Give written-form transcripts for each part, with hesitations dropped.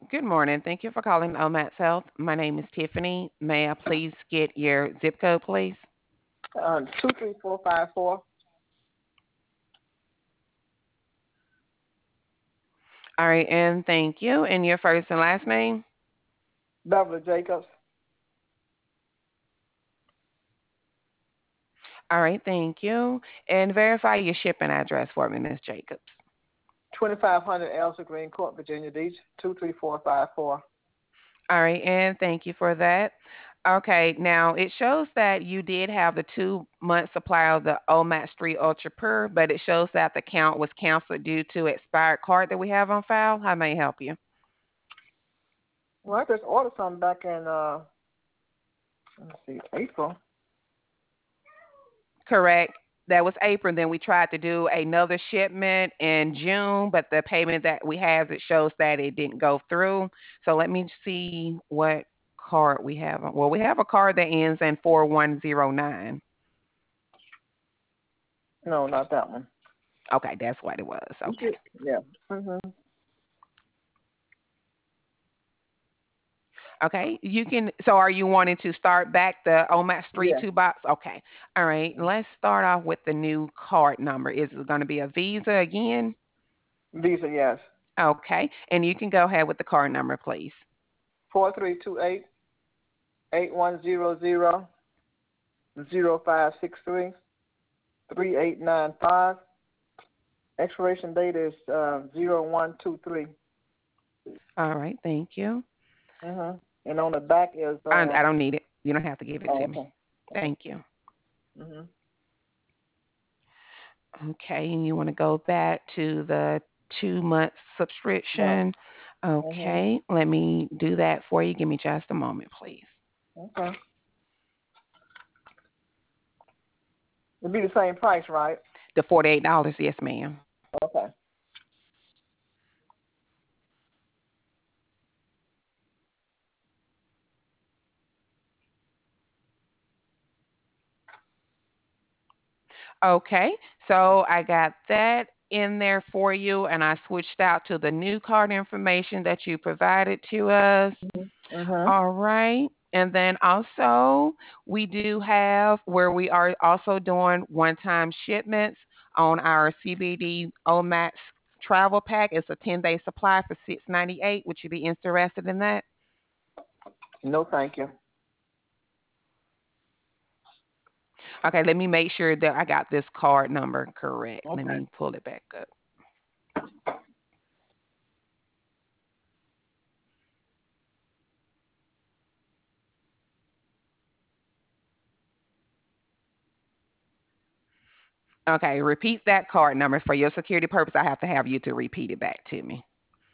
Good morning. Thank you for calling OMATS Health. My name is Tiffany. May I please get your zip code, please? 23454. All right, and thank you. And your first and last name? Beverly Jacobs. All right, thank you. And verify your shipping address for me, Miss Jacobs. 2500 Elsa Green Court, Virginia Beach, 23454. All right, and thank you for that. Okay, now it shows that you did have the 2 month supply of the OMAT Street Ultra Pure, but it shows that the count was canceled due to expired card that we have on file. How may I help you? Well, I just ordered something back in, let's see, April. Correct. That was April. Then we tried to do another shipment in June, but the payment that we have, it shows that it didn't go through. So let me see what card we have. Well, we have a card that ends in 4109. No, not that one. Okay, that's what it was. Okay. Yeah. Mhm. Okay, you can. So, are you wanting to start back the OMAT Street Yeah. 2 box? Okay. All right. Let's start off with the new card number. Is it going to be a Visa again? Visa, yes. Okay. And you can go ahead with the card number, please. 4328-8100-0563-3895. Expiration date is 0123. All right. Thank you. And on the back is I don't need it. You don't have to give it oh, to me. okay. Thank you. Mhm. Okay. And you want to go back to the 2 month Yeah. subscription. Mhm. Okay. Let me do that for you. Give me just a moment, please. Okay. It'll be the same price, right? The $48. Yes, ma'am. Okay. Okay, so I got that in there for you, and I switched out to the new card information that you provided to us. Mhm. All right. And then also, we do have where we are also doing one time shipments on our CBD OMAX travel pack. It's a 10-day supply for $6.98. Would you be interested in that? No, thank you. Okay, let me make sure that I got this card number correct. Let Okay. me pull it back up. Okay, repeat that card number for your security purpose. I have to have you to repeat it back to me.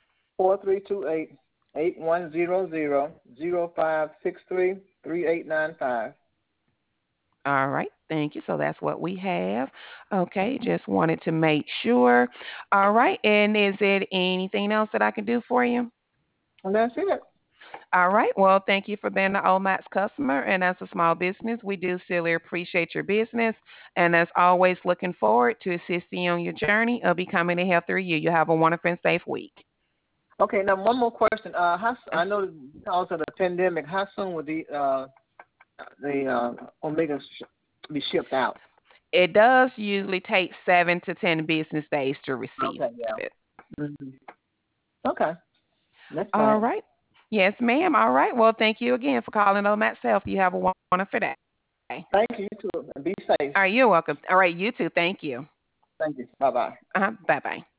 4328-8100-0563-3895. All right, thank you. So that's what we have. Okay, just wanted to make sure. All right, and is it anything else that I can do for you? And that's it. All right, well, thank you for being the OMAX customer. And as a small business, we do sincerely appreciate your business. And as always, looking forward to assisting you on your journey of becoming a healthier you. You have a wonderful and safe week. Okay, now one more question. I know because of the pandemic, how soon would the Omega be shipped out? It does usually take 7 to 10 business days to receive Okay, yeah. it. Hmm. Okay, that's All fine. right. Yes, ma'am. All right. Well, thank you again for calling on myself. You have a wonderful day. Thank you, you too, and be safe. All right. You're welcome. All right. You too. Thank you. Thank you. Bye bye. Bye bye.